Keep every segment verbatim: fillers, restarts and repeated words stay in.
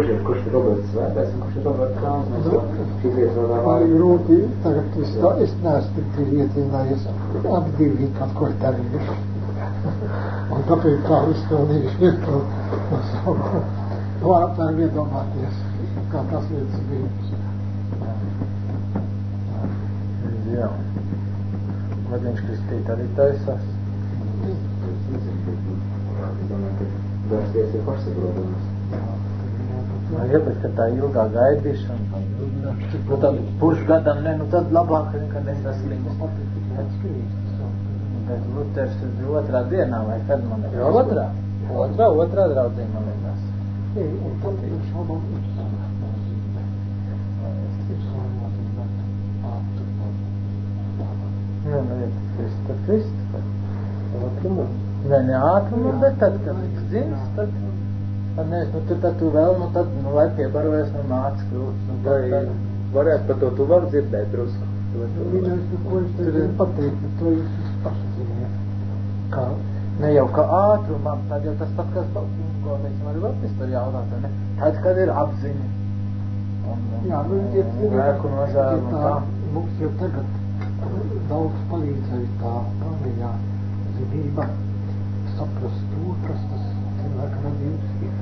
Kurš ir, kurš ir Roberts Svētais un kurš ir Roberts Krāns? Mēs jau šīs lietas vēl vēl... Man grūti, tagad es, tā, es neesmu tik iedzinājies, abi divi kaut ko ir darījuši. Un tāpēc tā izpildījuši ir to, to savu. Var iedomāties, kā tas lietas bijis. Jā. Vai viņš kristīt arī taisās? Es domāju, ka dārsties ir pašsaprotamas. Nu, ja, bet, ka tā ilgā gaidīšana, nu tad pušgadam, ne, nu tad labāk, ka nesaslims. Bet Luters ir otrā dienā, vai kad man ir? Otrā? Otrā, otrā draudzē, man liekas. Un tad ir šodien ir Nu, nu, ja Kristu, tad Kristu. Ātrumu? Nē, ne ātrumu, bet tad, kad viņš dzimst, tad, tad nevis, nu, tad, tad tu vēl, nu, tad, nu, lai piebarojas, nu, māc kļūst. Nu, tad, tad, varētu par to tu var dzirdēt drusku. Mīļais, nu, ko es te gribu pateikt, bet to jūs visi paši ziniet. Kā? Ne jau kā ātrumam, tad jau tas pat, kas, ko mēs arī Latvijas tur jautāt, ne? Tad, kad ir apziņa. Un, un, Jā, nu, iet, grēku nožēlu un tā. Mums jau tagad daudz palīdzēja tā galīgā zinība saprast to, kas tas cilvēka radījums ir.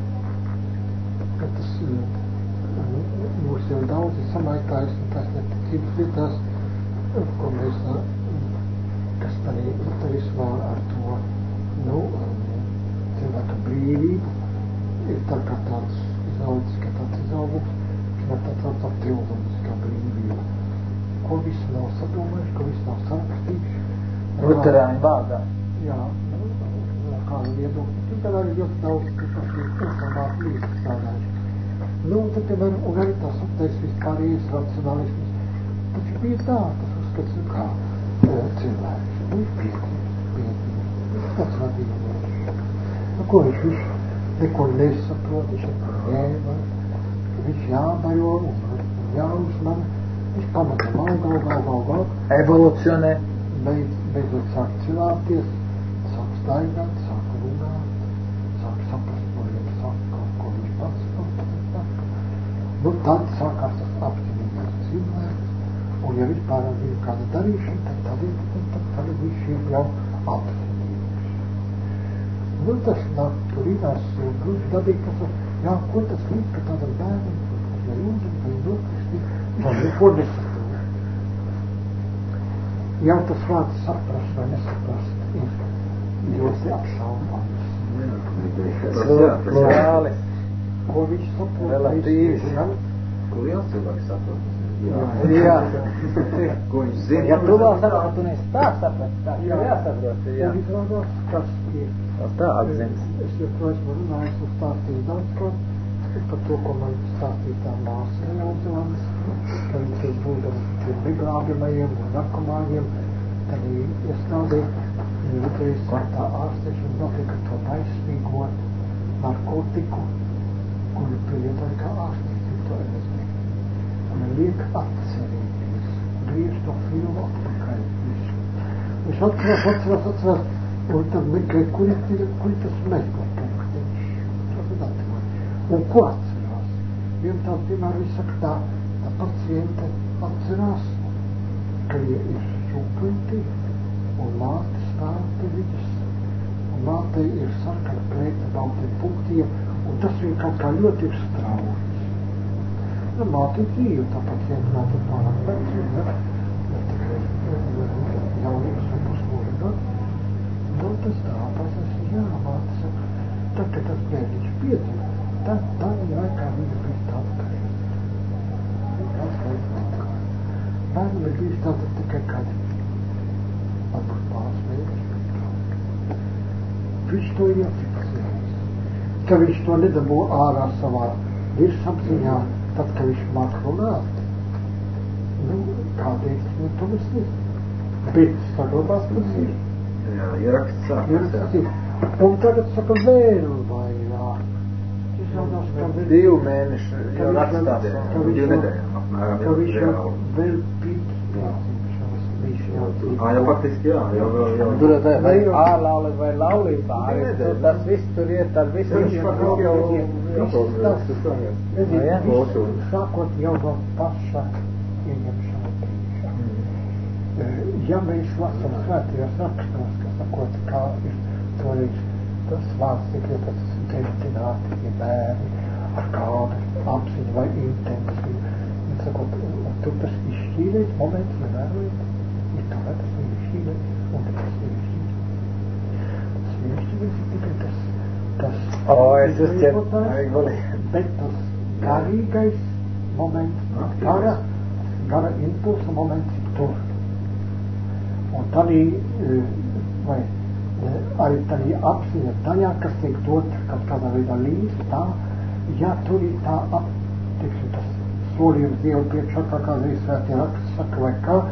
Ka tas mūs jau daudzi samaitājis un tās neticības lietās, ko mēs, kas arī Luterismā ar to, nu, cilvēka brīvību ir tā kā tāds izaudzis, ka tāds izaugums, ka tāds tāds tā teoloģiskā brīvība. Ko visi nav sadomājuši, ko visi nav sarakstījuši. Luterāņu vārdā. Jā, kādu viedokļu. Tur tad arī ļoti daudz, kas ir informāti līdzi strādājuši. Nu, tad, piemēram, un arī tās aptais vispārējais racionālisms. Taču bija tā, tas uzskats, kā cilvēks. Nu, pietības, pietības. Tas radījums. Nu, ko viņš, viņš neko nesaprot, viņš neko ņēma, viņš jābaro un jāuzmana. Viņš pamata gal, gal, gal, gal, gal. Evolucionē. Beidz, beidzot sāk cilāties, sāk staigāt, sāk runāt, sāk saprast, ko viņš saka, kaut ko viņš pats saka. Nu, tad sākās tas apzinīgais cilvēks, un ja vispār ir kāda darīšana, tad tad ir, tad, tad viņš ir jau apzinīgs. Nu, tas nāk turīnās, grūti dabīgi, kas, jā, ko tas līdz, ka tādam bērnam, vai jūdam, vai nokristīt, viņš neko nesaprot. Jau tas vārds saprast vai nesaprast ir ļoti apšaubāms. Reāli. Ko viņš saprot? Relatīvs. Ko liels cilvēks saprot? Jā. Jā. Ko viņš zina? Ja tu vēl saprot, tu neesi tā saprat, tā jau jāsaprot. Jā. Un izrādās, kas ir. Tas tā atzīmes. Es jau to esmu runājis un stāstījis daudz par to, ko man stāstīja tā māsa Jāuzvanas, ka viņš ir būdams pie beglābimajiem un narkomāņiem, tad iestādē Luteris tā ārstēšana notika to taisnīgo narkotiku, kuru pielietoja kā ārstīt to L S D. Un liek atcerēties, griež to filmu atpakaļ. Viņš atcerās, atcerās, atcerās, un tad meklē, kuri, kuri tas meklē punktiņš. Tas ir atcerās. Un ko atcerās? Vien tā, piemēram, viņš saka tā, tā paciente atcerās, ka ja ir šūplinti, un māte stāv pie viņas, un māte ir sarkana plēta baltiem punktiem, un tas viņa kaut kā ļoti ir strauji. Nu, māte ir dzīva, tā paciente māte ir pārāk veci, ne? Ne tikai jaunības un pusmūža gadu. Nu, tas tā, pasas, jā, māte saka, tad, kad tas bērniņš piedzima, tad, tad laikā viņa bija tāda karīta. Tas laikā atkārt. Bērni ir bijis tāda tikai kādi. Varbūt pāris mēneši. Viņš to ir iefiksējis. Ka viņš to nedabū ārā savā virsapziņā, tad, ka viņš māk runāt. Nu, kādēļ viņu to mēs nezinu. Bet saglabās tas ir. Jā, ieraksts sākas. Ieraksts ir. Un tagad saka vēl vairāk. Divu mēnešu jau rakstās. Divu nedēļu apmēram. Ka viņš jau vēl pirms piedzimšanas viņš jau dzīvo. Ā, jau faktiski jā, jau, jau, jau. Tur vai ārlauli vai laulībā, tas viss tur iet ar visu. Viņš faktiski jau viss tas, redziet, Mūsu. viss, sākot jau no paša ieņemšana brīža. Ja mēs lasām svētajos rakstos, kas sakot, kā ir toreiz tas vārds, cik ir tas dedzināti bērni, ar kādu apziņu vai intensīvu. Un sakot, un tur tas izšķīrēs moments, ievērojot, ir tā, vai tas ir izšķīrēs, un tas ir izšķīrēs. Tas ir izšķīrēs, ir tikai tas, tas O, es uzķeru, bet tas garīgais moments, gara, gara impulsa moments ir tur. Un tādī, vai arī tādī apziņa daļā, kas tiek dot kaut kādā veidā līdz tā, ja tur ir tā ap, teiksim, tas solījums Dievu priekšā, kā kādreiz svētie raksti saka, vai kā,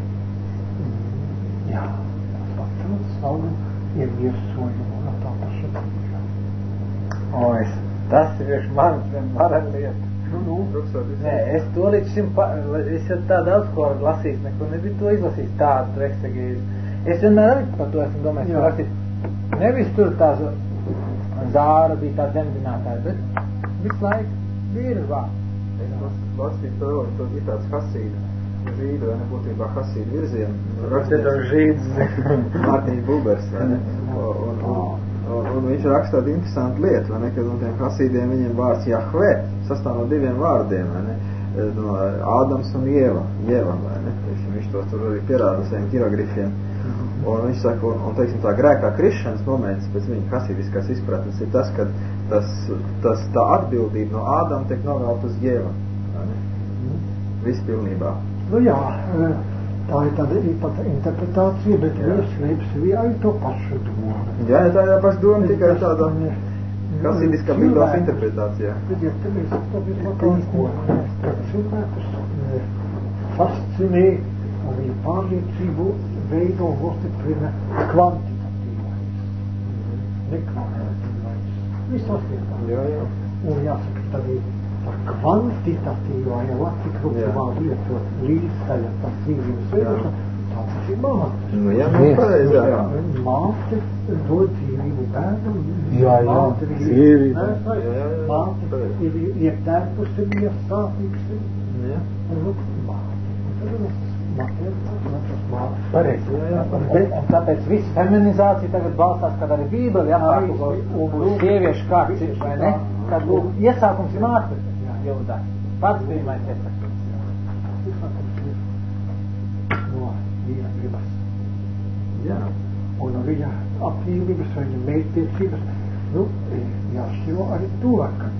jā, tas atceras savu ieviesojumu no tā paša brīža. O, es, tas ir priekš manis vienmēr lieta. Nu, nu, Nē, es to līdz šim, pa, es jau tā daudz ko lasījis, neko nebiju to izlasījis tādu eksegēzi. Es vienmēr arī par to esmu domājis, ka rakstīt, nevis tur tā Zāra bija tā dzemdinātāja, bet visu laiku bija vārds. Es lasīju to, to ir tāds hasīda žīdu, vai nebūtībā hasīda virziena. Rakstīt žīdus. Mārtiņš Bulbers, vai ne? Un, un, un, un viņš raksta tādu interesantu lietu, vai ne, kad no tiem hasīdiem viņiem vārds Jahve sastāv no diviem vārdiem, vai ne? No Ādams un Ieva, Ievam, vai ne? Teiksim, viņš tos tur arī pierāda saviem hieroglifiem. Un viņš saka, un, un teiksim, tā grēkā krišanas moments pēc viņa hasīdiskās izpratnes ir tas, ka tas, tas, tā atbildība no Ādama tiek novelt uz Ievu, vai ne? Viss pilnībā. Nu jā, tā ir tāda īpata interpretācija, bet vieslēps arī to pašu domu. Jā, tā ir tā paša doma, tikai tāda hasīdiskā bībās interpretācijā. Redziet, te mēs apstāties vakar ko, ka cilvēkus fascinē un viņa pārliecību veido un nostiprina kvantitatīvais, nekvantitatīvais. Visās vietās. Jā, jā. Un jāsaka, tad ir tā kvantitatīvā, ja latviešu vārdu lietot līdzsaļa par dzīvības veidošanu, tā tas ir māte. Nu, jā, nu, pareizi, jā. Māte dod dzīvību bērnam. Jā, jā, dzīvību. Māte ir ietērpusi vies sāpīgs. Jā. Un lūk, māte. Un tad ir Pareizi. Un, un tāpēc viss feminizācija tagad balstās, kad arī Bībeli apsāku un sieviešu kārts ir, vai ne? Kad lūk, iesākums ir māte Jūdā. Pats bija maiņ iesākums. Iesākums ir no vīra gribas. Jā. Un viņa apmīlības, viņa mērķtiecības, nu, jāšķiro arī to, ka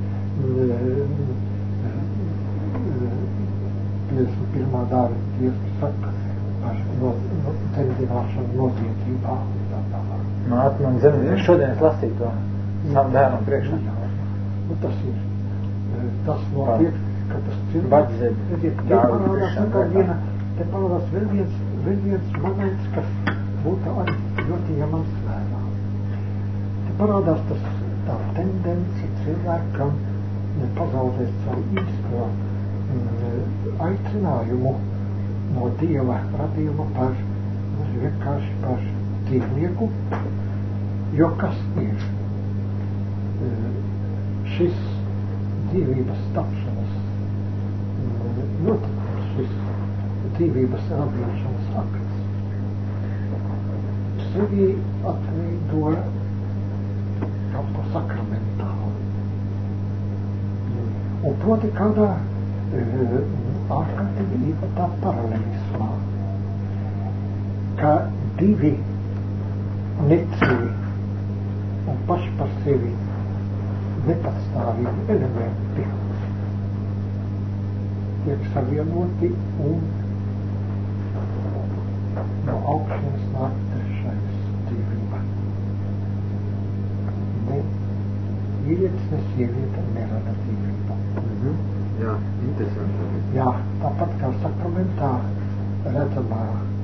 piecdesmit pirmā dāvina tiesa saka par no, no, dzemdināšanu noziedzībā. Māte man dzemdināja. Šodien es lasīju to savu bērnu priekšā. Nu, tas ir, tas notiek, ka tas cilvēks... Baģzēd. Redziet, te parādās atkal viena, te parādās vēl viens, vēl viens moments, kas būtu arī ļoti jāmams vērā. Te parādās tas, tā tendence cilvēkam nepazaudēt savu īsto aicinājumu no Dieva radījuma par, vienkārši par dzīvnieku, jo kas ir šis dzīvības tapšanas notikums, šis dzīvības radīšanas akts. Sevi atveido kaut ko sakramentālu. Un proti kādā ārkārtīgi īpatā paralelismā, ka divi neceļi un paši par sevi nepatstāvīgi elementi tiek savienoti un no augšas nāk trešais dzīvība. Ne vīrietis, ne sieviete nerada dzīvību. Mhm. Jā, interesanti. Jā, tāpat kā sakramentā redzamā,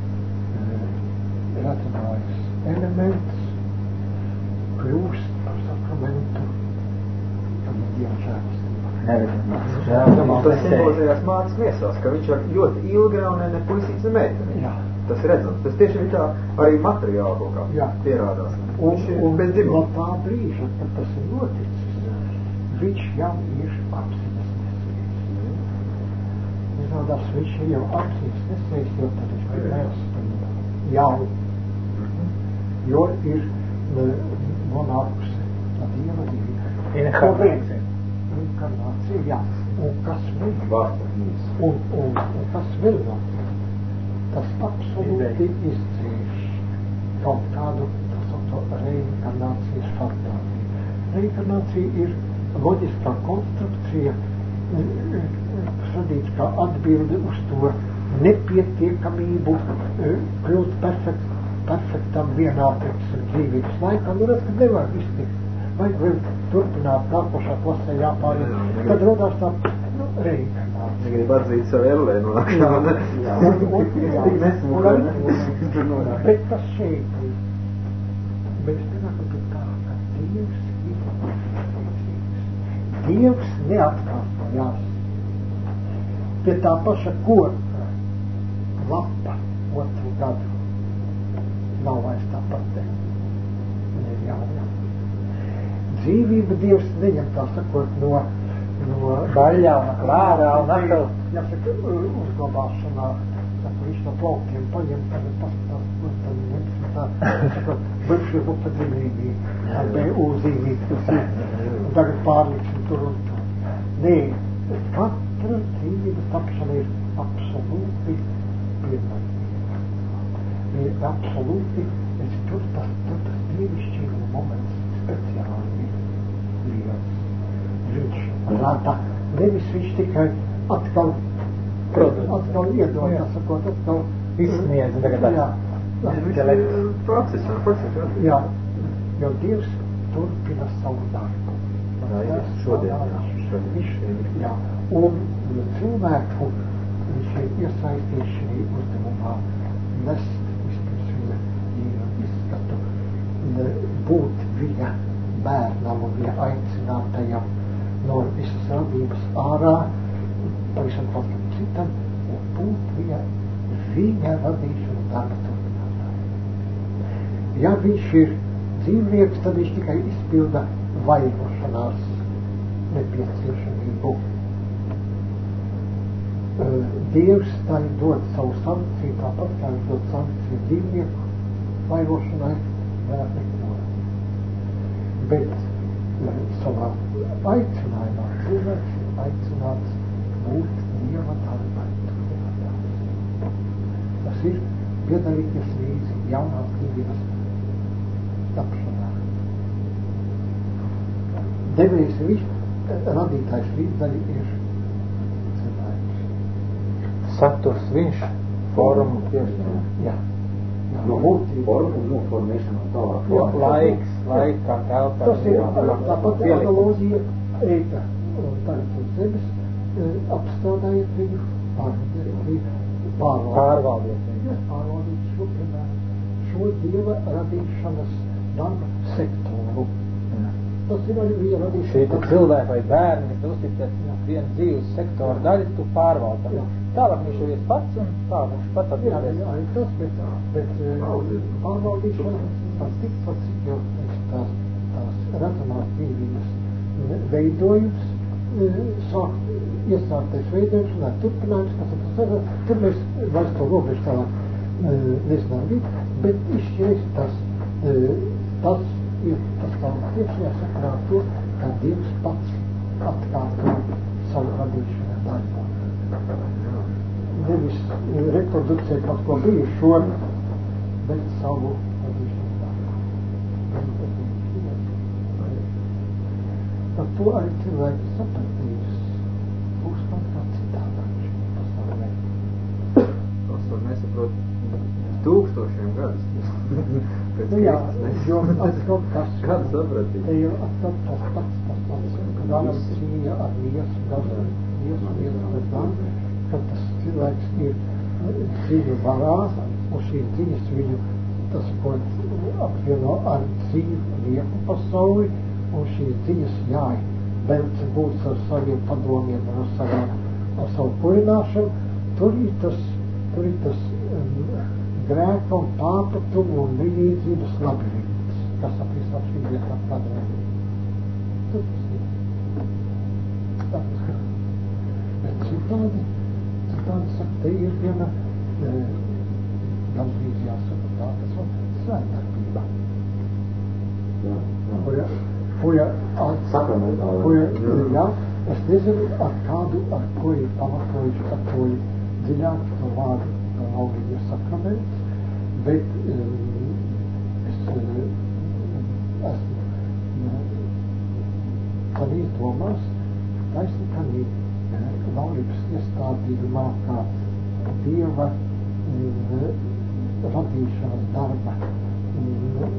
redzamais elements kļūst par sakramentu, tad ir Dieva žēlastība. Neredzamās Tas žēlastības. simbolizējās mātes miesās, ka viņš ir ļoti ilgi un ne puisīts ne meiteni. Jā. Tas redzams. Tas tieši ir tā arī materiāli kaut kā Jā. pierādās. Un, Viņš ir un bez no dzimuma. tā brīža, kad tas ir noticis, viņš jau ir apziņas nesējis. Izrādās, viņš ir jau apziņas nesējis, jo tad viņš ir neatspīda jau. Jo ir nonākusi tā Dieva dzīve. Inkarnācija. Inkarnācija, jā. Un kas vēl? Vārds. Un, un, un kas vēl notiek? Tas absolūti izdzēš kaut kādu reinkarnācijas fantāziju. Reinkarnācija ir loģiskā konstrukcija, kas radīts kā atbildi uz to nepietiekamību kļūt perfekt, perfektam vienā teiksim, dzīvības laikā. Nu, redz, ka nevar iztikt. Vajag vēl turpināt nākošā klasē jāpāriet. Tad rodās tā nu, reinkarnācija. Grib atzīt savu ellē no nākšanā. Jā, un, un, jā, un, un, bet tas šeit ir. Mēs nenākam pie tā, ka Dievs ir Dievs neatkārtojās. Pie tā paša korka lapa otru gadu nav vairs tā pati. Un ir jauna. Dzīvība Dievs neņem tā sakot no, no baļā un klārā un atkal. Jāsaka, uzglabāšanā, saka, viņš no plauktiem paņem, tagad paskatās, kur tad ņems tā, saka, bivšie upatzīmīgi, ar B U zīmīgi, tas ir, un tagad pārliksim tur un tur. Nē, katra dzīvības tapšana ir absolūti vienmērīga. Ir absolūti, es tur tas, tur tas dievišķīguma moments speciāli ir liels. Viņš rada, nevis viņš tikai atkal, atkal iedod, tā sakot, atkal izsniedz tagad tā. Jā, Viņš ir process, un process. jā, jo Dievs turpina savu darbu. Jā, jā, šodien, jā, šodien. Viņš, jā, un cilvēku viņš ir iesaistījis šī uzdevumā nest vispirms viņa īra izskatu, būt viņa bērnam un viņa aicinātajam no visas radības ārā, pavisam kaut kam citam, un būt viņa, viņa radīšana darba turpinātāja. Ja viņš ir dzīvnieks, tad viņš tikai izpilda vairošanās nepieciešamību. Dievs tā ir dod savu sankciju, tāpat kā viņš dod sankciju dzīvnieku vairošanai, vēl neko. Bet savā aicinājumā cilvēks ir aicināts būt Dieva darbai turpinātājs. Tas ir piedalīties līdzi jaunās dzīvības tapšanā. Devējs viņš, radītājs līdzdari ir cilvēks. Saturs viņš, formu piešķir. Jā. No mūti formu, no formēšana un tālāk. Laiks, laikā, telpā. Tas ir tāpat analoģija eita. Tagad uz zemes apstādājiet viņu, pārvaldiet viņu, pārvaldiet viņu. Pārvaldiet šo, piemēram, šo Dieva radīšanas darba sektoru. Tas ir arī viņa radīšana. Šī cilvēka vai bērni, kas uzticēt vienu dzīves sektoru daļu, tu pārvalda. Tālāk viņš jau ies pats un tā viņš pat atbildēs. Jā, jā, tas, bet, bet pārvaldīšana, tas tikpat cik jau tās, tās redzamās dzīvības veidojums, sāk, iesāktais veidojums un ar turpinājums, kas tas ir, tur mēs vairs to robežu tālāk nezinām, bet izšķies tas, tas ir tas tālāk tiešajā sakarā to, ka Dievs pats atkārto savu radīšanu darbu. Nevis reprodukcija pat ko bijušo, bet savu radīšanu darbu. Par to arī cilvēki sapratīs. Būs kaut kā citādāk šī pasaulē. Tas var nesaprot tūkstošiem gadus. Nu jā, jo atkal kas... Kāds sapratīs? Te jau atkal tas pats, tas pats, kad Ādams cīņa ar viesu, gazru, viesu, viesu, bez gan, kad tas cilvēks ir dzīvi varā, un šīs dzīves viņu, tas, ko apvieno ar dzīvi lieku pasauli, un šīs dzīves jāi, belce būs ar saviem padomiem, ar, savā, ar savu kurināšanu, tur ir tas, tur ir tas um, grēka un pārpratumu un vienīdzības labirints, kas ap visām šīm vietām padrēm. Tur tas ir. te ir viena gandrīz jāsaka tā, tas var svētdarbība. Jā, jā. Kuja, kuja, Sakramentāli. kuja, jā, es nezinu, ar kādu, ar ko ir pamatojuši, ar ko ir dziļāk to vārdu laulības sakraments, bet um, es uh, esmu tādīs domās, taisni tādī laulības iestādījumā kā Dieva um, radīšanas darba um,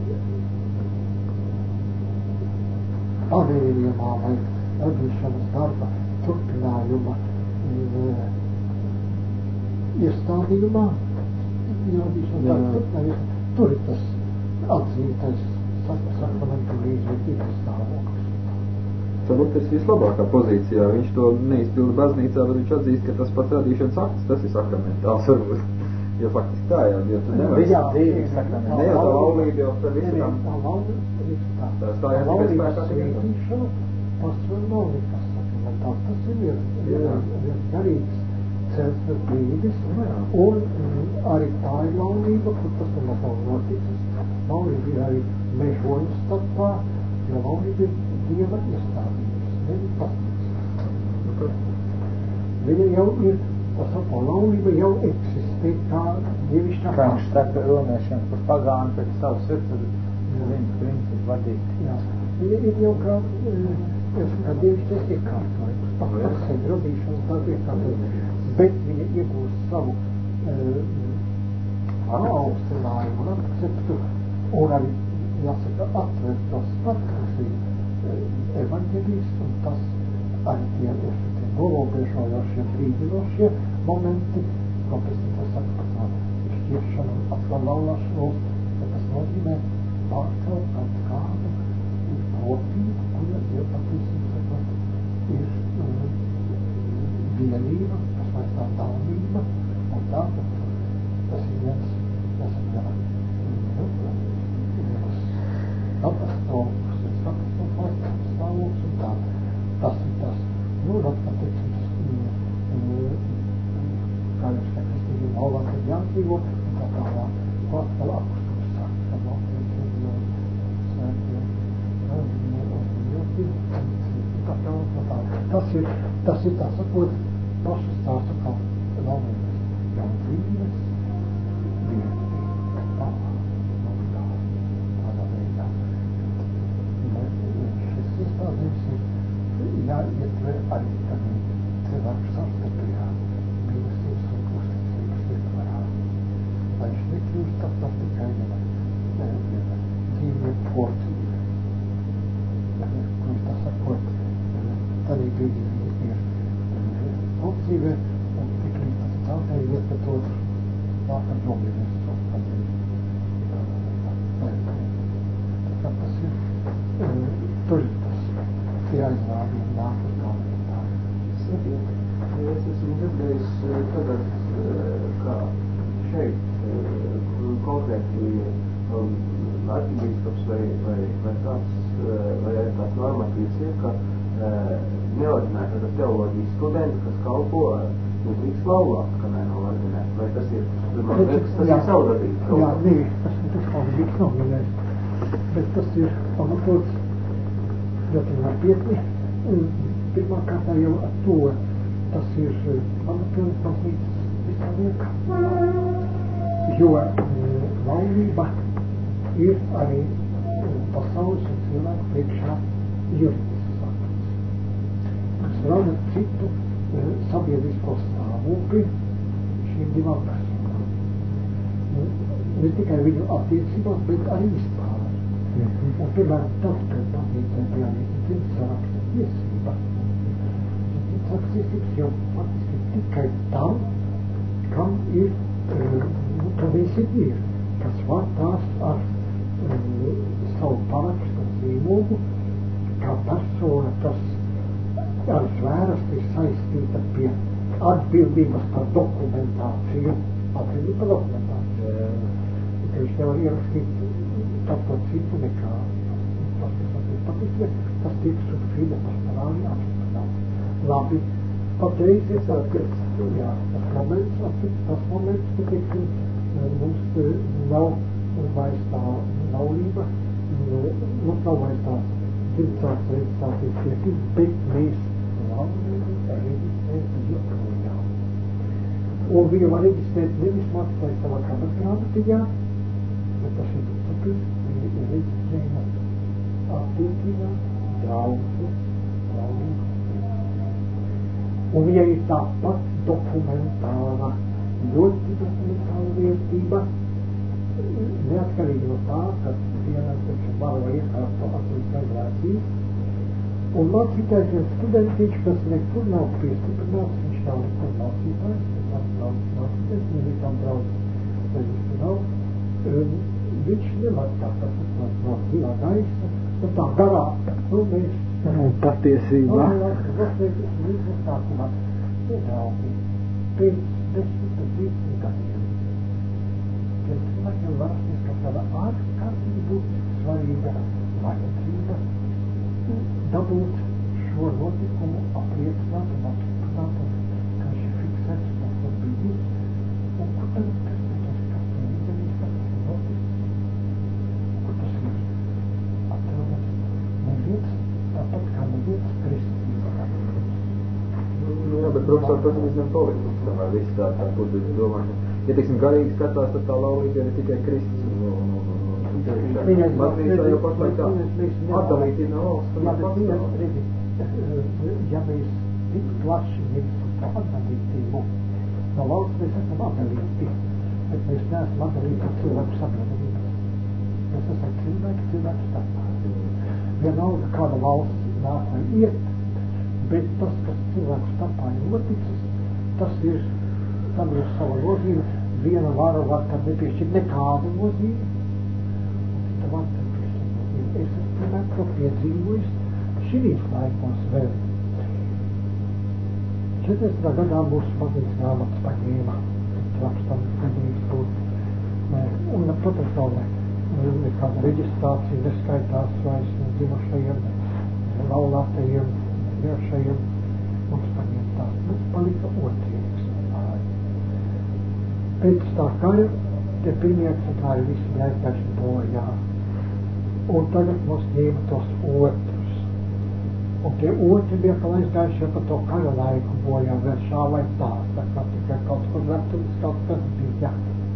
pavērījumā vai radīšanas darba turpinājuma um, iestādījumā, radīšanas darba turpinājuma, tur ir tas atzītais sakramentu līdzvērtības stāvoklis. Varbūt tas vislabākā pozīcijā, viņš to neizpilda baznīcā, bet viņš atzīst, ka tas pats radīšanas akts, tas ir sakramentāls varbūt. Jo faktiski tā jau, jo tu nevari... Jā, dzīvi sakramentāls. Ne jau tā laulība jau par visu tam... Tā laulība ir tā. Tā stājās tikai spēkā tikai tā. Svētīšana, pasver laulības sakramentāls. Tas ir viens garīgs centra brīdis, un arī tā ir laulība, kur tas nemaz nav noticis. Laulība ir arī mežoņu starpā, jo laulība ir Dieva iestādījums, nevis baznīcas. Viņa jau ir, tas atkal laulība jau eksistē kā dievišķā kā viņš saka runāšana par pagānu pēc savas sirds, viņas principu vadīt. Jā, viņa ir jau kā, kā dievišķais iekārtojums, pat par sevi radīšanas darbu iekārtojums, bet viņa iegūst savu uh, augstinājumu un akceptu, un arī, jāsaka, atver tos patkrasī evaņģelijas, un tas arī tie ir tie nolobiežojošie, brīdinošie momenti, ko pēc tam saka par tā šķiršanu un atkal laulāšanos, ja tas nozīmē pārcelt kaut kādu kopību, kura ir patiesībā sakot, ir um, vienība, kas vairs tā dalība, un tā, tas ir viens, jāsaka, vienas katastrofas, katastrofas stāvoklis un tā. Tas ir tas, nu, atkal, teiksim, kā jūs saka, es nezinu, laulāk ir jādzīvo, un tā tālāk, ko atkal apustums saka, ka laulāk ir Tas ir, tas ir tā sakot, pašas tā sakot, laulības jaudrības, vietas, tā, tā, tādā veidā. Šis iestādījums ir jāietver arī tādā cilvēku savstarpējā mīlestības un uzticības ietvarā. Lai viņš nekļūst tas tas tikai viena dzīve porcija. Kurš tā sakot, tādā brīdī ir dzīve, un tik līdz tas caurtēji iet pēc otru, nākam domīties to padarīt. Tā kā tas ir, tur ir tas, tie aizrādi un nāk uz galviem tā. Sakiet, es esmu dzirdējis tagad, kā šeit konkrēti arķibīskaps vai, vai, vai kāds, vai arī tāds normatīvs ir, ka neordinēta tāda teoloģijas studenti, kas kalpo, nedrīkst laulāt, kamēr nav ordinēta. Vai tas ir, man liekas, tas jā, ir savdarbīgs? Jā, nē, tas ir tas savdarbīgs nav minējis, bet tas ir pamatots ļoti nopietni. Pirmā kārtā jau ar to, tas ir pamatojums baznīcas visā liekā. Jo laulība ir arī pasaules un cilvēku priekšā juridisks fakts. Kas rada citu sabiedrisko stāvokli šīm divām personām. Ne tikai viņu attiecībās, bet arī vispār. Mm-hmm. Un, piemēram, tad, kad baznīcai bija dzimts saraksta tiesība, dzimts saraksta tiesības jau faktiski tikai tam, kam ir, ka viņas ir ir, kas var tās ar savu parakstu un zīmogu, kā persona, kas ar svērasti ir saistīta pie atbildības par dokumentāciju, atbildība par dokumentāciju. Ka viņš nevar ierakstīt tāpat citu nekā tas, kas atbildība patiesībā, tas tiek subfide pastorāli apstiprināts. Labi, patreiz ir tā, ka Jā, tas moments, tas moments, ka, teiksim, mums nav vairs tā laulība, mums nav vairs tā dzimtās reģistrācijas tiesības, bet mēs laulību reģistrēt joprojām. Un viņu var reģistrēt nevis maksāj savā kabatgrāmatījā, bet tas ir tāpēc, viņi ir reģistrējumi attiecīgā draugu laulību. Un viņai ir tāpat dokumentāla, ļoti dokumentāla vērtība, neatkarīgi no tā, ka vienam taču var iekārt to atzīstēs. Un mācītājs ir studentiņš, kas nekur nav piestiprināts, viņš nav nekur mācītājs, tas nav mācītājs, viņam ir tam draudz reģistru nav. Viņš nevar tā, tas no dzīvā gaisa, no tā garā, nu mēs patiesībā. Mēs sākumā nedraugi pēc desmit, pēc divdesmit gadiem. Pēc cilvēkiem varas neskatā ārkārtīgi būtiski svarīga vajadzība dabūt šo notikumu apliecināt un apstiprināt, ka viņš ir fiksēts, tas ir bijis. Un kur tad tas ir tas, kas ir izdarījis, kas tas ir noticis? Kur tas ir atrodas? Neviens tāpat kā neviens kristība. Nu jā, bet profesor, tas ir visam politiski, tomēr viss tā, tā būtu domāšana. Ja, teiksim, garīgi skatās, tad tā laulība ir tikai Kristus. Baznīcā jau pašlaik tā. Atdalīti no valsts, un pastāv. Ja mēs tik plaši ņemsim to atdalītību, no valsts mēs esam atdalīti, bet mēs neesam atdalīti ar cilvēku sabiedrības. Mēs esam cilvēki, cilvēku starpā. Vienalga kāda valsts nāk vai iet, bet tas, kas cilvēku starpā ir noticis, tas ir, tam ir sava nozīme. Viena vara var tam nepiešķirt nekādu nozīmi, un cita var tam piešķirt nozīmi. Es esmu, piemēram, to piedzīvojis šīs laikos vēl. četrdesmitā gadā mūsu baznīcas grāmatas paņēma, rakstam, nedrīkst būt. Un, protams, nav nekāda reģistrācija, neskaitās vairs dzimušajiem, laulātajiem, mirušajiem. Mums paņēma tās, mums palika otrīgs. Pēc tā kara, tie pirmie eksemplāri visi bija aizgājuši bojā. Un tagad mums ņēma tos otrus. Un tie otri bija kā aizgājuši jau par to kara laiku bojā, vēl šā vai tā, tā kā tikai kaut kur veturis, kaut kas bija.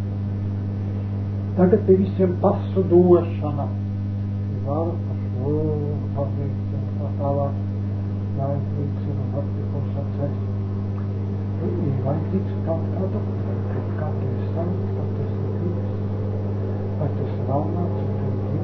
Tagad pie visiem pasu došana. Varu par šo pazīst un tā tālāk. Vajadzīgs ir un atlikums atceļ. Ir vajadzīgs kaut kā dokumentu, kā tu esi saņemts, kā tu esi krītis, vai tu esi raunāts un tu esi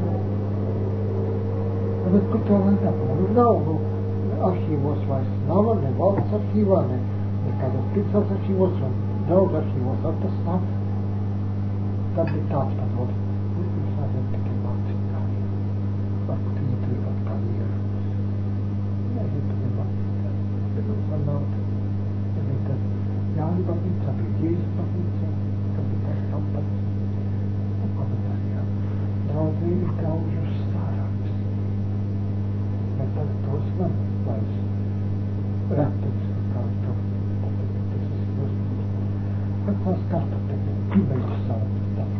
ģimē. Bet kur to lai dabū? Nu nav, nu, aršīvos vairs nav, ne valsts aršīvā, ne nekādos pilsētas aršīvos un daudz aršīvos var tas nav. Tad ir tāds padoms. Mēs redzam tikai mācītāji. Varbūt viņi tur ir atkal ierodas. Nezinu, tur ir mācītāji. Bet mums var nav. Ja bija tad Jāņa baznīca, bija Jēzus baznīca, tad bija tas tampats. Un komentārījā. Daudz ir gaužus sārāks. Bet tagad tos man vairs retums, kā tur. Tas ir uzmanības. Bet tās kartateņi, ģimeņas sārāks.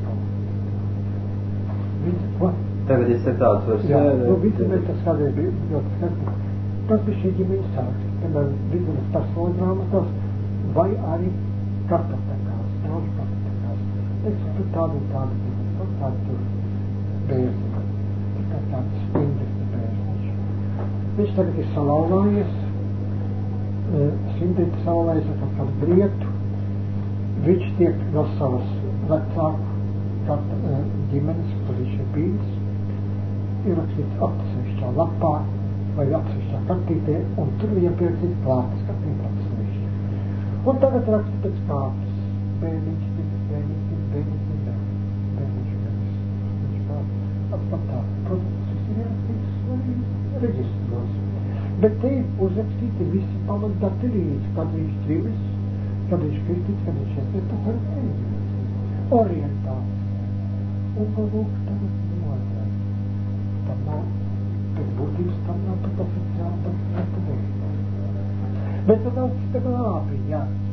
Tagad es ir tāds vairs. Jā, nu visi mēs tas kādēļ bija ļoti skati. Tas bija šī ģimeņas saraksts, piemēram, vidzemes personas grāmatās, vai arī kartotekās, daudz kartotekās. Es tur tādu un tādu ģimeņas, tur tādu tur bērziņu, tikai tāds Sindrita bērziņš. Viņš tagad ir salauzājies, Sindrita salauzājies ar kaut kādu grietu, viņš tiek no savas vecāku ģimenes, kur viņš ir bijis, ierakstīts atsevišķā lapā vai atsevišķā kartītē, un tur viņam pierakstīts klātas kartīte atsevišķi. Un tagad raksta pēc kārtas. Bēniņš, bēniņš, bēniņš, bēniņš, bēniņš, bēniņš. Viņš kā atpatā. Protams, tas ir ierakstīts reģistros. Bet te ir uzrakstīti visi pamatdati līdz, kad viņš dzimis, kad viņš kristīts, kad viņš iesniedz, tas arī neizrakstīts. Orientācija. Un vēl lūk, tagad nodara. Tam nav, pēc būtības tam nav pat oficiāli, tam nav pat veidā. Bet tad nav cita glābiņa.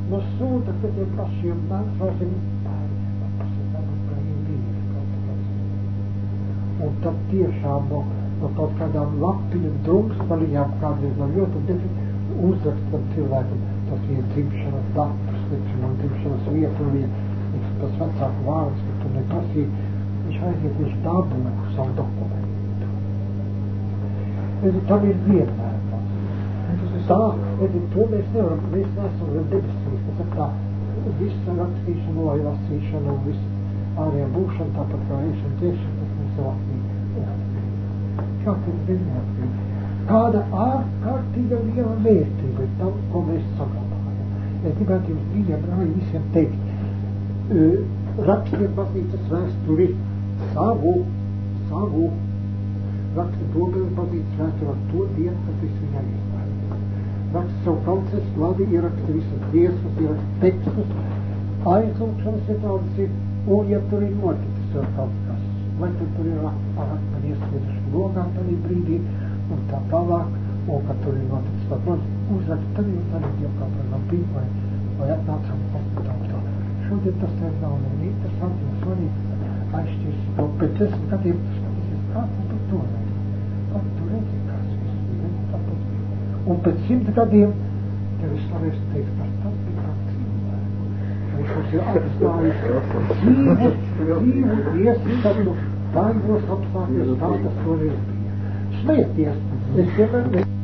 no sūta pie tiem pašiem saviem bērniem, pašiem vīriem. Un tad tiešām no, no kaut kādām lapiņu drumspaliņām kādreiz no ļoti defi uzrakstam cilvēkam tas viņa dzimšanas datus, un dzimšanas vietu, un viņa tas vecāku vārds, ka tu neprasīji, viņš aiziet, viņš dabū savu dokumentu. Redzi, tam ir vienmēr tas. Tā, redzi, to mēs nevaram, mēs neesam vēl debesīs, tas ir tā visa rakstīšana, vai lasīšana un viss ārējā būšana, tāpat kā ēšana, tiešana, tas mums jau atmīt. Kā tas vienmēr? Kāda ārkārtīga liela vērtība ir tam, ko mēs saglabājam. Es gribētu jums brīdiem brāļi visiem teikt, uh, rakstiet baznīcas vēsturi savu, savu, rakstiet Bībeles baznīcas vēsturi ar to dienu, kad viss viņā iespējams. Rakstiet savu procesu, labi ieraksta visas dziesmas, ieraksta tekstus, aizlūkšanas ietādes ir, un ja tur ir noticis ar kaut kas, vai tur tur ir rakstani ieskrieduši logā tādā brīdī, un tā tālāk, un kad tur ir noticis tā, protams, uzrakst, tad ir tad ir jau kā protams bija, vai, vai atnācam hospitālu tā. Šodien tas ir nav un interesanti un svarīgi aizšķirs, jo pēc desmit gadiem tu skatīsies, kā tu par to redzi, kā tu redzi, kas viss bija, tāpēc bija. Un pēc simt gadiem tevi slavēs teiks, kas tas bija kā cilvēku. Viņš mums ir atstājis dzīvu, dzīvu iesitatu, baigos apstākļos, kā tas toreiz bija. Smieties, es vienmēr